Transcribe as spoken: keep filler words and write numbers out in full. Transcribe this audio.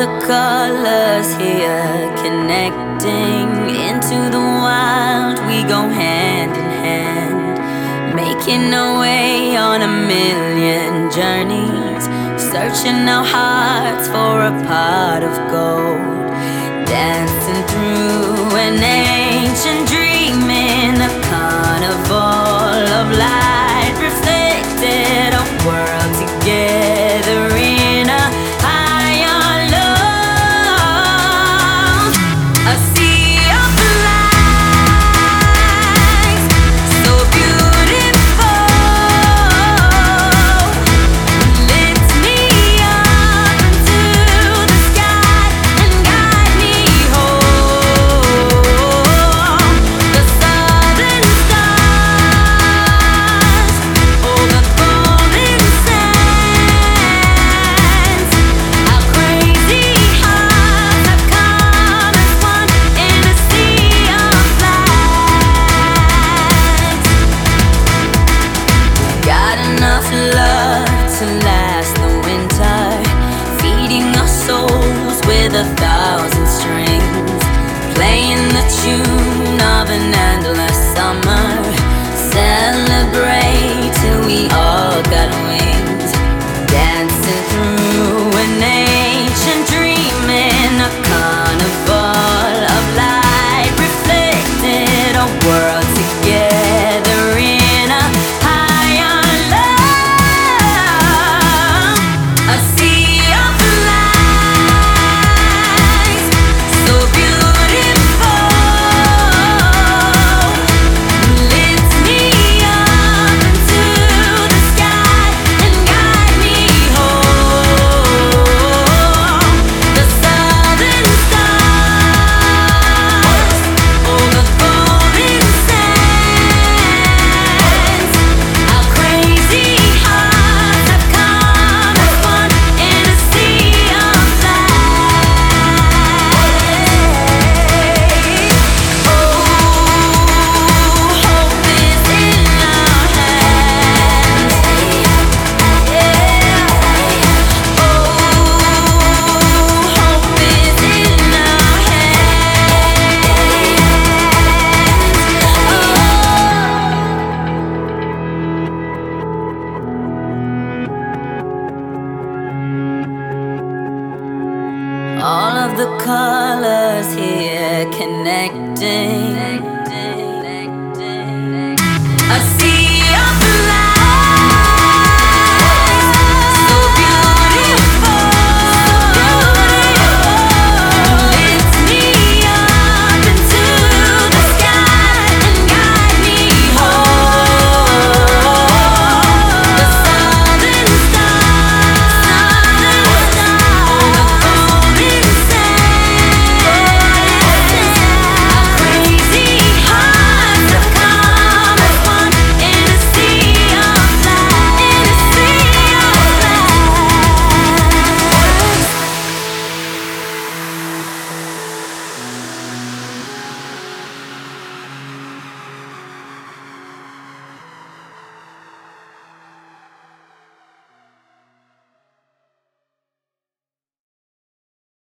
the colors here connecting into the wild. We go hand in hand, making our way on a million journeys, searching our hearts for a pot of gold, dancing through an ancient dream in a carnival of light, reflected a world together in a higher love. A sea of lights, so beautiful, lifts me up into the sky and guide me home. The southern stars over golden sands, our crazy hearts have come as one in a sea of lights. Got enough love to last the winter, feeding our souls with a thousand strings, playing the tune of an endless summer. Celebrate till we all got wings, dancing through an ancient dream in a carnival of light, reflected a world together in a higher love. A sea of lights, so beautiful, lifts me up into the sky and guide me home. The southern stars over golden sands, our crazy hearts have come as one in a sea of light. Oh, hope is in our hands. Yeah. Oh, hope is in our hands. All of the colors here connecting